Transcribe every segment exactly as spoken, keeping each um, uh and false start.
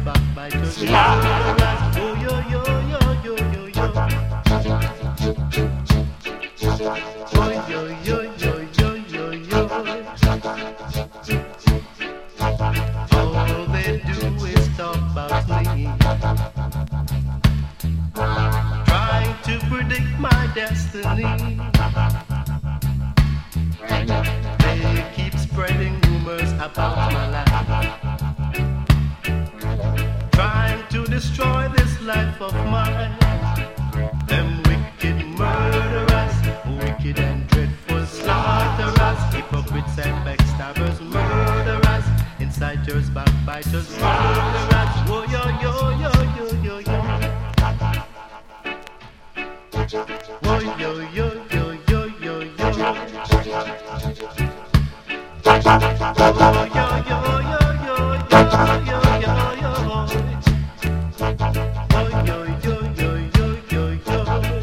backbiters, murderers. Oh yo yo yo yo yo yo. Oh yo yo yo yo yo yo. All they do is talk about me, trying to predict my destiny. They keep spreading rumors about my life, trying to destroy this life of mine. Them wicked murderers, wicked and dreadful slaughterers, hypocrites and backstabbers, murderers, inciters, backbiters, murderers. Oh yo yo yo yo yo yo. Oh yo yo yo yo yo yo. Oh yo yo yo yo yo yo yo yo. Oh yo yo yo yo yo yo.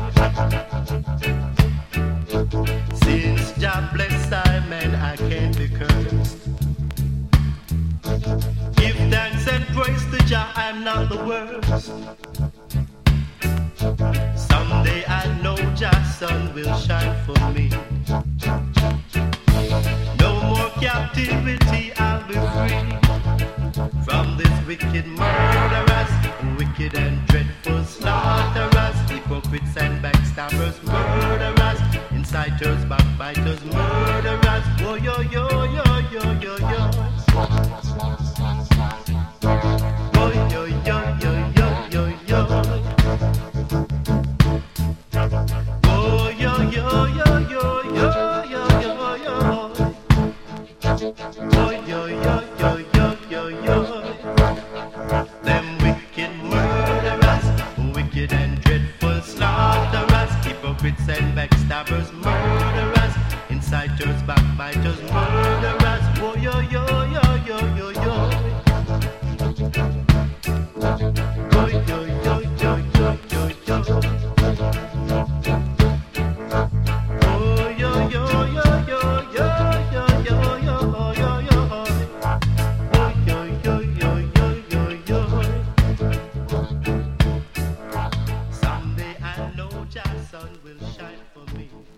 Since Jah bless I man, I can't be cursed. Give thanks and praise to Jah, I'm not the worst. Someday I know Jah's sun will shine for me. No more captivity, I'll be free from this wicked murderers, wicked and dreadful.